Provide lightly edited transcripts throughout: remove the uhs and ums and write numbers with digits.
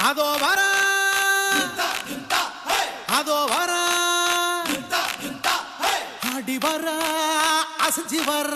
அதோ வர அதோ வர ஆடி வர அசைஞ்சு வர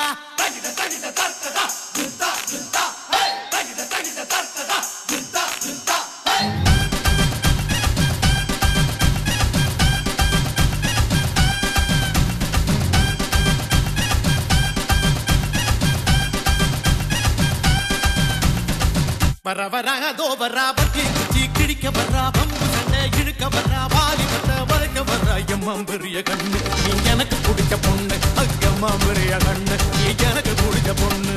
வர வர அதோ வரா பத்தி குச்சி கிழிக்க வரா பம்பு சண்டை இழுக்க வரா வாலி வட்ட வளைக்க வரா எம்மாம் பெரிய கண்ணு நீ எனக்கு பிடிச்ச பொண்ணு அக்கம்மா பெரிய கண்ணு நீ எனக்கு பிடிச்ச பொண்ணு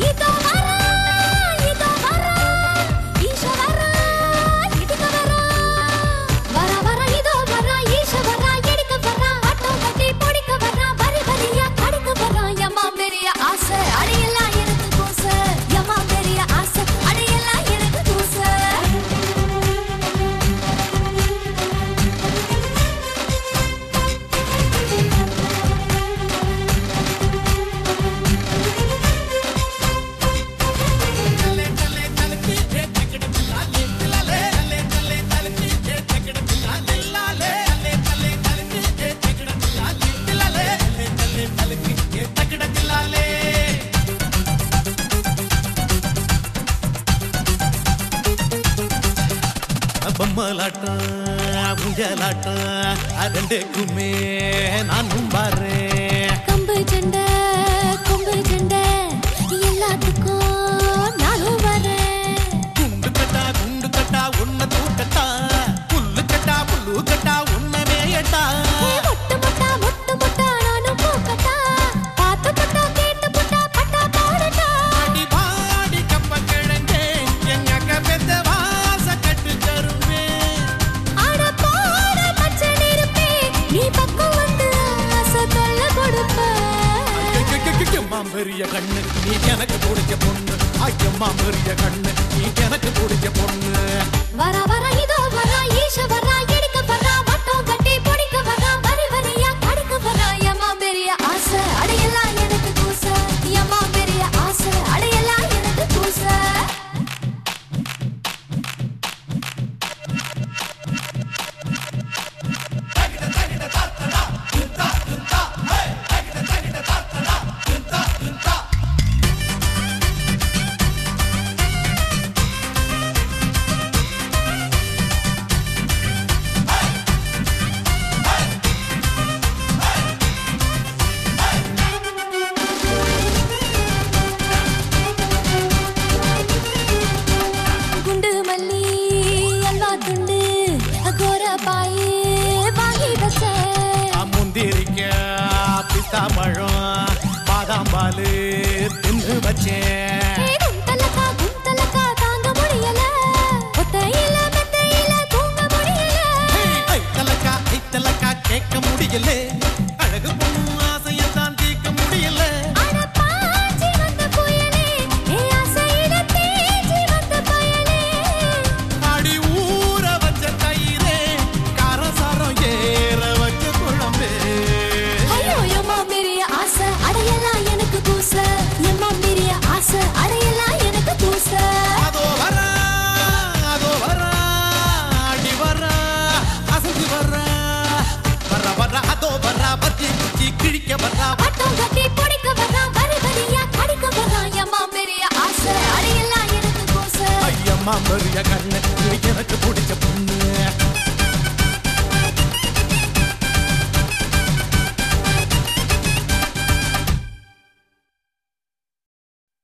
பொம்மலாட்டம் ஊஞ்சலாட்டம் ரெண்டுக்குமே நானும் பாறேன் கம்பு சண்டை கொம்பு சண்டை எல்லாத்துக்கும் நானும் வரேன் குண்டு கட்டா உன்னை தூக்கட்டா புல்லு கட்டா உன்னை மேயட்டா மொட்டு மொட்டா நானும் பூக்கட்டா பார்த்து பட்டா கேட்டு பட்டா பட்டா பாடட்டா பாடி பாடி கப்ப கிழங்கே எங்க அக்கா பெத்த வாச கட்டு தருவே ஆட பாட பச்சை நிறுப்பே நீ பக்கம் வந்து ஆசை தொல்ல கொடுப்ப ஐயம்மா பெரிய கண்ணு நீ எனக்கு பிடிச்ச பொண்ணு ஐயம்மா பெரிய கண்ணு நீ எனக்கு பிடிச்ச பொண்ணு வர வர இதோ வர ஈஷ வர எடுக்க வர வட்டம் கட்டி பிடிக்க வர வரி வரியா கடுக்க வர எம்மா பெரிய ஆசை அடையெல்லாம் எனக்கு கூச எம்மா பெரிய ஆசை அடையெல்லாம் எனக்கு கூச குண்டு மல்லி அல்வா துண்டு கோர பாயே வாங்கி வச்ச முந்திரிக்க பிஸ்தா பழம் பாதாம் பாலு தின்னு வச்சேன் குந்தலக்கா தாங்க முடியல ஒத்தையில மெத்தையில தூங்க முடியல ஐத்தலக்கா கேட்க முடியல அழகு பொண்ணு ஆசையத்தான் தீர்க்க முடியல அட பாஞ்சி வந்த புயலே ஏ ஆசையில தேஞ்சி வந்த பயலே அடி ஊற வச்ச தயிரே காரசாரம் ஏற வச்ச குழம்பே ஐயோ எம்மா பெரிய ஆசை அடையலாம் எனக்கு கூச எம்மா பெரிய ஆசை அடையலாம் எனக்கு கூச அதோ வர அடி வர அசைஞ்சு வர அதோ வர பத்தி குச்சி கிழிக்க வர வட்டம் கட்டி பிடிக்க வர வரி வரியா கடிக்க வர எம்மா பெரிய ஆசை அடையலாம் எனக்கு கூச ஐயம்மா பெரிய கண்ணு நீ எனக்கு பிடிச்ச பொண்ணு